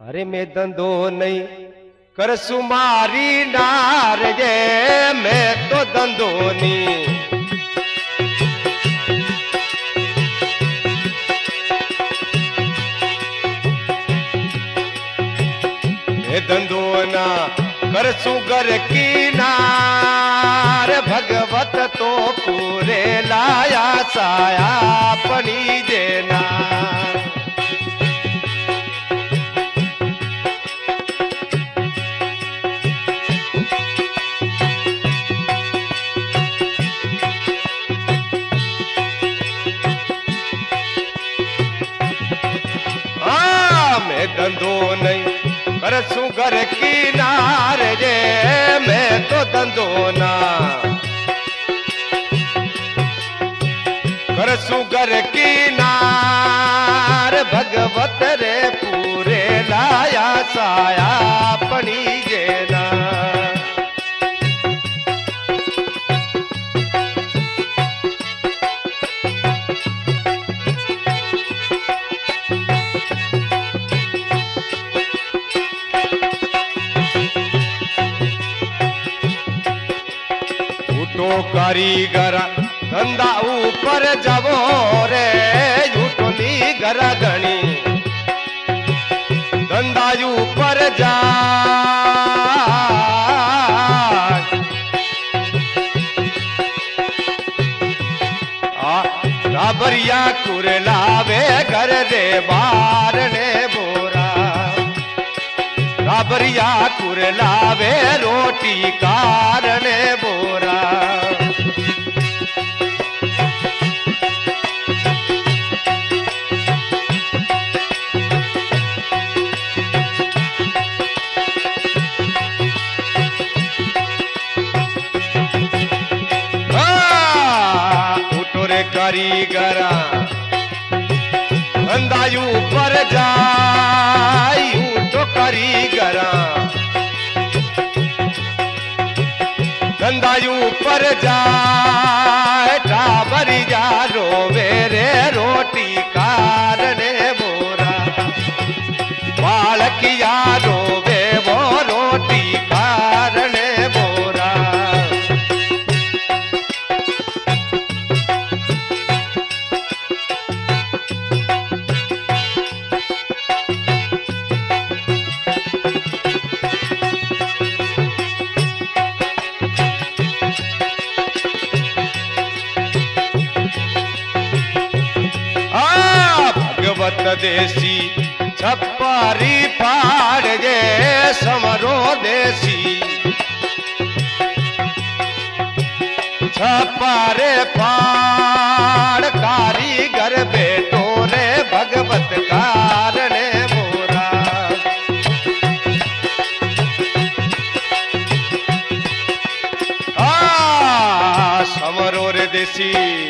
अरे मैं धंधो नहीं कर सुमारी नार जे मैं तो धंधो नहीं। मैं धंधो ना कर सुगर की नार भगवत तो पूरे लाया साया पनी जेना। धंधो नहीं कर सुगर की नार जे मैं तो धंधो ना कर सुगर की नार भगवत रे पूरे लाया साया पनी जेना। कारीगर धंधा ऊपर जबो रे झूठनी घर गणी धंधा ऊपर जा राबरिया कुरलावे घर रे बार ने बोरा राबरिया कुरलावे रोटी कारने बोरा। कारीगरा धंधा ऊपर जाई तो कारीगरा धंधा ऊपर जाए टाबरी जा रोवे रे रोटी कारने बोरा बालकिया रोवे वो रोटी कारने बोरा। देसी छप्पारी फाड़ जे समरो देसी छप्पारे फाड़ कारीगर बेटो रे भगवत कारणे बोरा। समरो रे देसी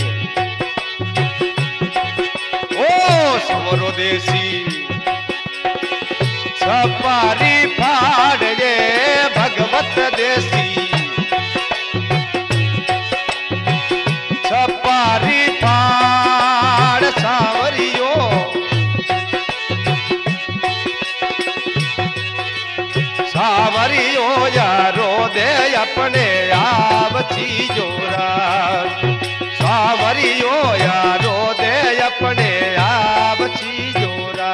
समरो देसी छपारी फाड़ ये भगवत देसी छपारी फाड़ सावरियो सावरियो यारो दे अपने आप चीजोरा सावरियो यारो दे अपने आप चीजोरा।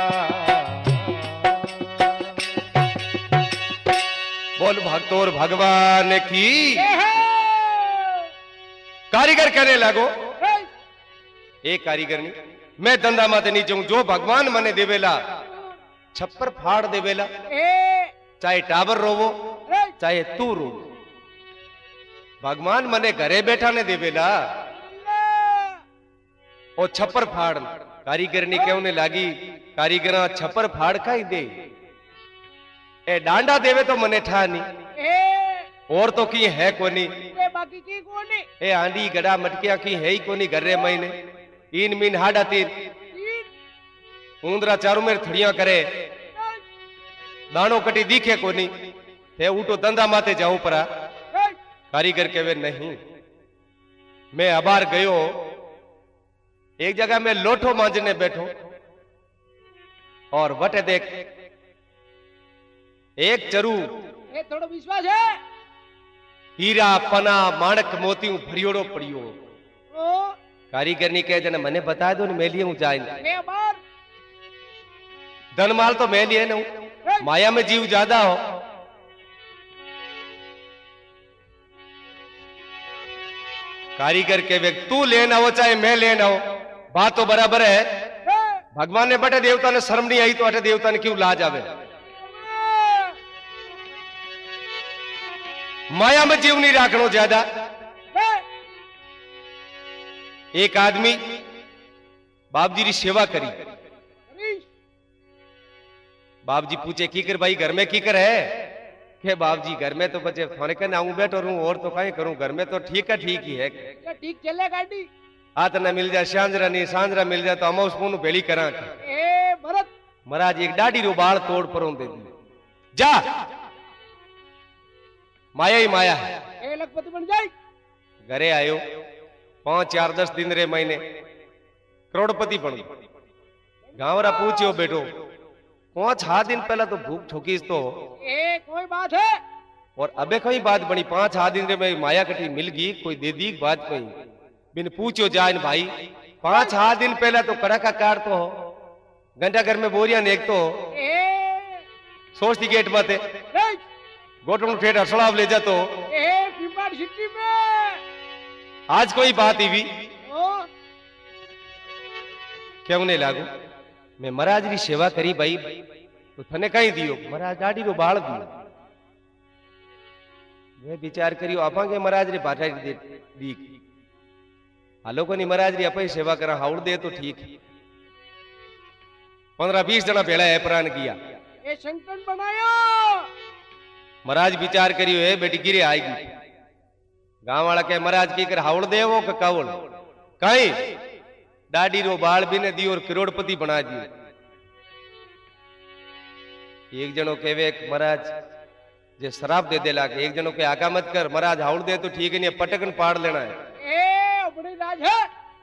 बोल भक्तोर भगवान की। कारीगर कहने लगो एक कारीगर नहीं मैं धंधा माते नहीं जाऊं जो भगवान मने देवेला छप्पर फाड़ देवेला चाहे टाबर रोवो चाहे तू रो भगवान मने घरे बैठा ने देवेला और छप्पर फाड़ कारीगर ने क्यों ने लागी कारीगर छप्पर फाड़ का ही दे ए डांडा देवे तो मने ठा नहीं और तो की है कोनी बाकी की कोनी ए आंडी गड़ा मटकिया की है ही कोनी घरे महीने इन मीन हाडा तीर ऊंदरा चारों में थड़िया करे दानो कटी दिखे कोनी थे उठो धंधा माते जाऊं परा कारीगर कहवे नहीं मैं अबार गयो एक जगह में लोठो मांजने बैठो और वटे देख एक चरू એ થોડો વિશ્વાસ હે हीरा पना माणक मोती भरियोड़ो पड़ियो ઓ कारीगर ने कहे जने मने बता दो ने मैं लिए हूं जाए મે બાર धनमाल तो मैं लिए न माया में जीव ज्यादा हो कारीगर के व्यक्ति तू लेना हो चाहे मैं लेना हो बात तो बराबर है भगवान ने बटे देवता ने शर्म नहीं आई तो अटे देवता ने क्यों लाज आवे माया में जीव नहीं राखनो ज्यादा एक आदमी बाप जी की सेवा करी बाप जी पूछे की कर भाई घर में की कर है के बाप जी घर में तो बचे थाने के आऊं बैठो रहूं और तो कहीं करूं घर में तो ठीक ही है ठीक चले गाड़ी हाथ न मिल जाए सांजरा नहीं सांजरा मिल जाए तो हम उसको भेली करा ए भरत महाराज एक डाडी रो बाल तोड़ परों दे दी जा माया ही माया है ए लखपति बन जाए घरे आयो 5 4 10 दिन रे महीने करोड़पति बन गांवरा पूछियो बेटो 5-6 दिन पहला तो भूख ठोकीस तो ए कोई बात है और अबे कोई बात बनी 5-6 दिन रे में माया कटी मिल गई कोई दे दी बात कोई बिन पूछो जान भाई 5-6 दिन पहला तो कड़ा का कार तो हो घंटा घर में बोरिया नेक तो ए सोचती गेट माते गोटू ठेठ हसड़ाव ले जातो ए पिंपाड़ सिटी में आज कोई बात ही भी ओ क्यों नहीं लागू मैं महाराज की सेवा करी भाई तो थने कहीं दियो महाराज डाडी रो बाल दियो वे विचार करियो आपा के महाराज रे बाटा दी हालो को नहीं महाराज री अपई सेवा करा हाउड़ दे तो ठीक 15-20 जना भेड़ा है प्राण किया ए संकट बनायो महाराज विचार करियो है बेटी गिरे आएगी गांव वाला के महाराज की कर हाउड़ दे वो कावड़ कहीं डाडी रो बाल भी ने दी और करोड़पति बना दियो एक जनो कहवे महाराज जे शराब दे दे लागे एक जनो के आगा मत कर महाराज हाउड़ दे तो ठीक है नहीं पटकन पाड़ लेना है ए बड़ी राज है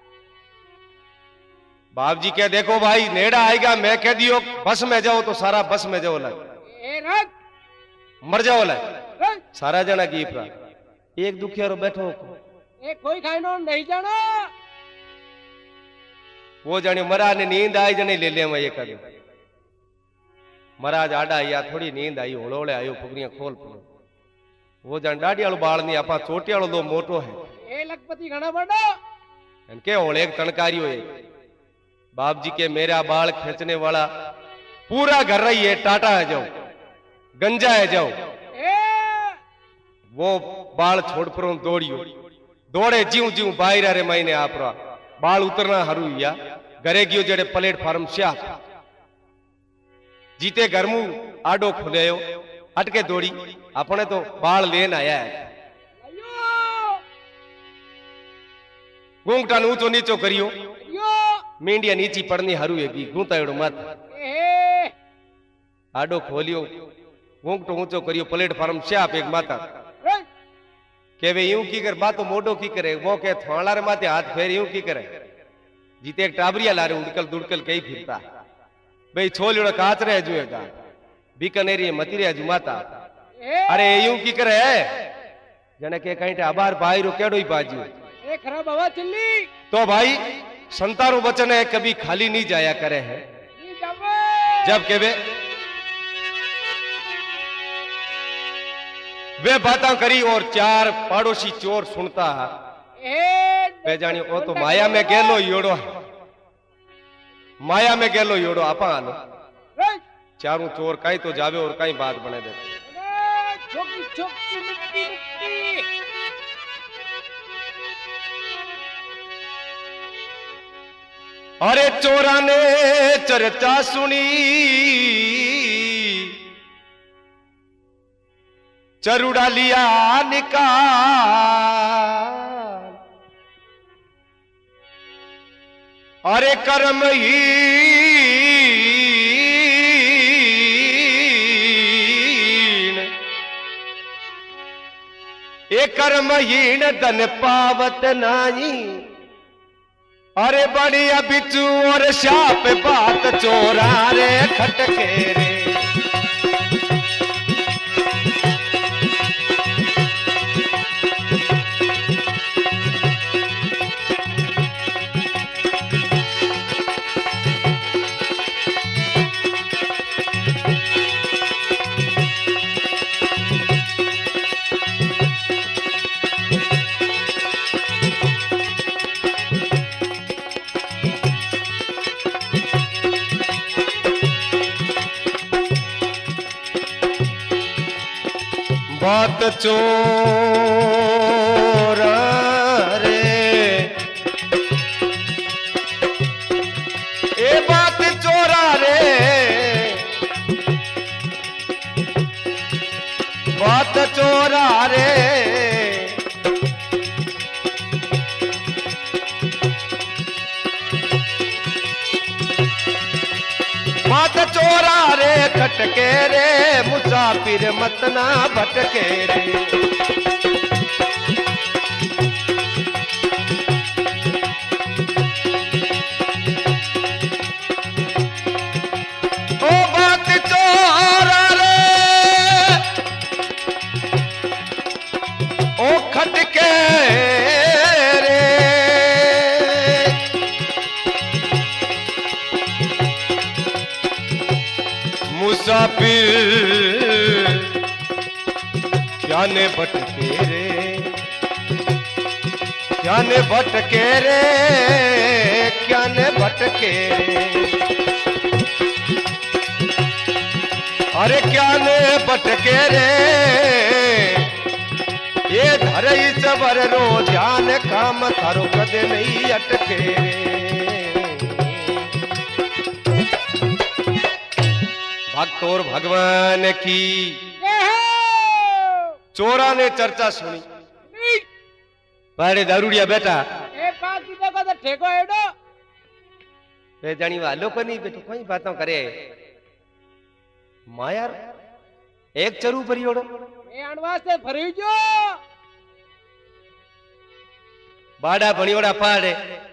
बाप जी क्या देखो भाई नेड़ा आएगा मैं कह दियो बस में जाओ तो सारा बस में जाओ लग ए रख मर जाओ लग सारा जना गीत रहा एक दुखिया रो बैठो ए कोई खाइनो नहीं जाना वो जाने महाराज ने नींद आई जने ले ले मैं ये कर महाराज आडा या थोड़ी नींद आई होड़ोड़े आयो पुगरियां खोल पड़ो वो जान डाडी वालो बाल नहीं आपा चोटी वालो दो मोटो है ए लखपति घना बड़ा इनके होले एक तनकारियो है बाप जी के मेरा बाल खींचने वाला पूरा घर रही है टाटा है जाओ गंजा है जाओ ए वो बाल छोड़ पर दौड़ियो दौड़े जीव जीव बाहर रे महीने आप बाल उतरना हरू या घरे गयो जड़े प्लेटफॉर्म श्या जीते घर मुंह आडो खुले हटके दौड़ी अपने तो बाल लेन आया है अयो घूंघटा ऊंचो नीचो करियो अयो मींडिया नीची पड़नी हरू है घूंता एड़ो मत ए आडो खोलियो घूंघटो ऊंचो करियो प्लेटफॉर्म श्याप एक माता के वे यूं की कर बात तो मोडो की करे वो के थाला रे माथे हाथ फेर यूं की करे जीते एक टाबरिया लारे उड़कल दुड़कल कई फिरता भाई छोलियो काच रहे जुएगा बीकानेरी मती रे जुमाता अरे यूं की करे जने के कहीं अबार भाई रो केड़ो ही बाजू ए खराब हवा चली तो भाई संतारो वचन है कभी खाली नहीं जाया करे है नहीं जावे जब के वे बातें करी और 4 पड़ोसी चोर सुनता है वे जानी ओ तो माया में गेलो योड़ो माया में गेलो योड़ो आपा आलो चारों चोर कहीं तो जावे और कहीं बात बने देते छोकी छोकी मिट्टी मिट्टी अरे चोरा ने चर्चा सुनी चरूड़ा लिया निकाल अरे कर्महीन ए कर्महीन धन पावत नाही अरे बढ़िया बिचू और शाप बात चोरा रे खटके रे बात चोरा रे ए बात चोरा रे बात चोरा रे बात चोरा रे खटके रे मुसाफिर मत ना भटके रे ओ बात चोरा रे ओ खटके रे मुसाफिर क्या ने भटके रे क्या ने भटके रे क्या ने भटके रे अरे क्या ने भटके रे ये धरे सबर रो ध्यान काम थारो कदे नहीं अटके रे भक्त और भगवान की चोरा ने चर्चा सुनी पाड़े दारूडिया बेटा ए बात कीधो को तो ठेको एडो बे जानी वालो को नहीं बेटो कोई बातों करे मायार एक चरू परियोड़ो ए अणवा से भरी जो बाड़ा भणियोड़ा पाड़े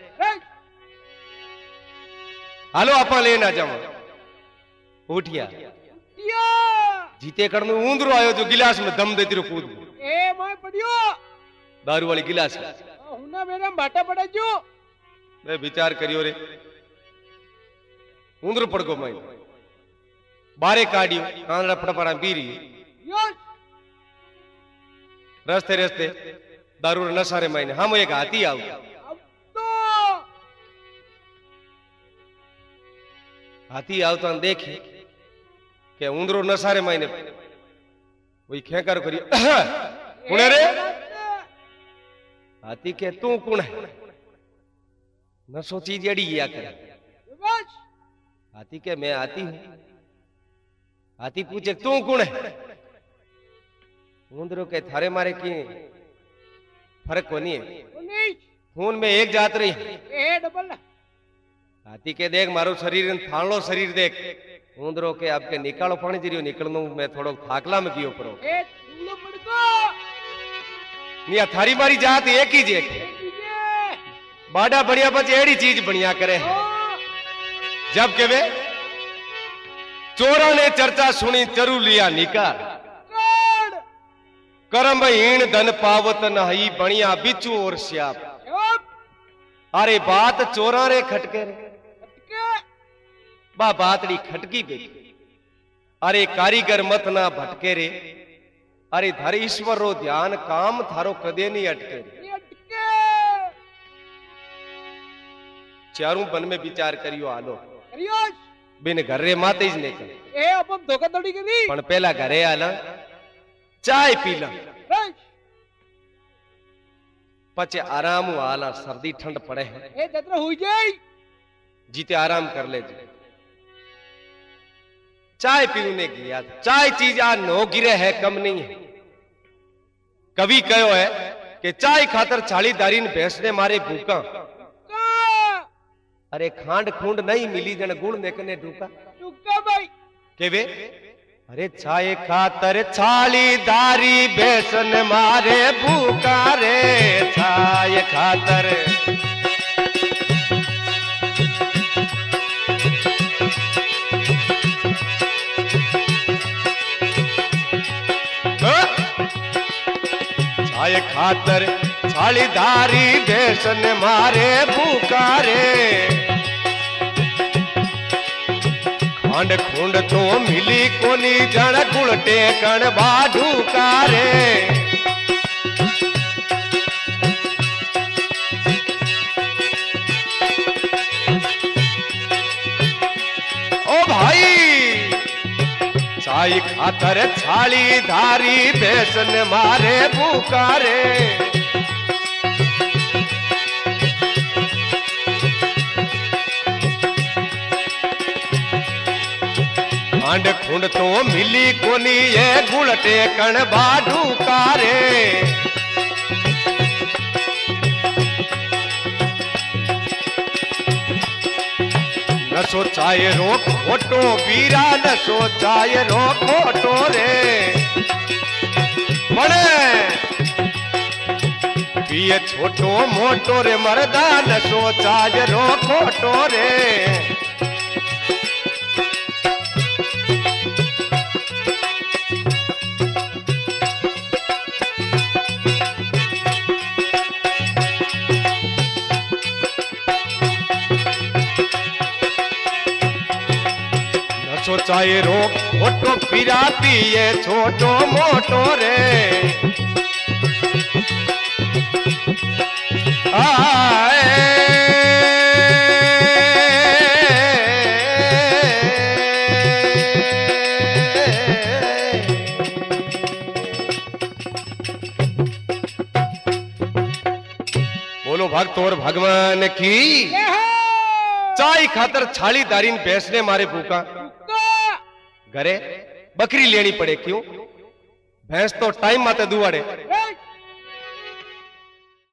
हालो आपा लेना जाओ उठिया दिया जीते करनो ऊंदरो आयो जो गिलास में दम देती रो कूद ए मैं पड़ियो दारू वाली गिलास हुना मेरे भाटा पड़े जो मैं विचार करियो रे ऊंदरो पड़को मैं बारे काडियो कांदड़ा पड़पड़ा पीरी यस रस्ते रस्ते दारू रे नशा रे मायने हम एक हाथी आऊ अब तो हाथी आवता देखी के ऊंदरो नशा रे मायने वही खेकर करियो कुणे रे हाथी के तू कुण है नशो चीज एड़ी या करे बस हाथी के मैं हाथी हूं हाथी पूछे तू कौन है ऊंदरो के थारे मारे की फर्क कोनी है उन्नीस खून में एक जात रही ए डबल हाथी के देख मारो शरीर थालो शरीर देख ऊंदरो के आपके निकालो पानी जरियो निकलनो मैं थोड़ो थाकला में कियो परो ए तुलो पड़को निया थारी मारी जात एक ही जे बाड़ा बढ़िया बचे एड़ी चीज बढ़िया करे जब के वे चोरा ने चर्चा सुनी चरू लिया निकार करम हीण धन पावत नही बढ़िया बिचू और श्याप अरे बात चोरा रे खटके रे बा बातड़ी खटकी बेटी अरे कारीगर मत ना भटके रे अरे धर ईश्वर रो ध्यान काम थारो कदे नहीं अटके रे चारों बन में विचार करियो आलो बिन घरे माते ज ने ए अपन धोखाधड़ी करी पण पहला घरे आला चाय पीला पचे आराम आला सर्दी ठंड पड़े है ए जतरा हुई जाई जीते आराम कर ले जी चाय पीने गया चाय चीज आ नो गिरे है कम नहीं है कवि कहो है कि चाय खातर छालीदारी ने भैंसने मारे भूखा अरे खांड खूंड नहीं मिली जन गुड़ नेकने ढूका टुक्का भाई के वे अरे चाय खातर छालीदारी भैंसन मारे भूखा रे चाय खातर चाय खातर छालीदारी भैंसन मारे भूखा रे खांड खूंड तो मिली कोनी जण गुलटे कण बाढ़ू कारे चाय खातर छाली धारी बेसन मारे पुकारे खांड खुंड तो मिली कोनी ये गुलटे कण बाडू कारे नसो चाय रो खोटो बीरा नसो चाय रो खोटो रे बड़े पिए छोटो मोटो रे मरदा नसो चाय रो खोटो रे चाहे रो खोटो पिराती ये छोटो मोटो रे आए बोलो भक्त और भगवान की चाय खातर छाली दारीन बेचने मारे भूखा घरे बकरी लेनी पड़े क्यों भैंस तो टाइम माते दुआड़े